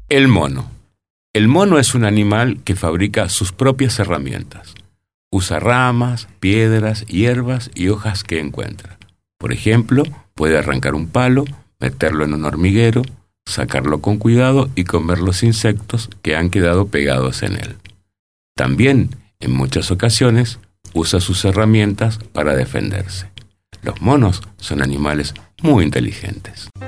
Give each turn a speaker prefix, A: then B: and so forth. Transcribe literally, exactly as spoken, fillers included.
A: El mono. El mono es un animal que fabrica sus propias herramientas. Usa ramas, piedras, hierbas y hojas que encuentra. Por ejemplo, puede arrancar un palo, meterlo en un hormiguero, sacarlo con cuidado y comer los insectos que han quedado pegados en él. También, en muchas ocasiones, usa sus herramientas para defenderse. Los monos son animales muy inteligentes.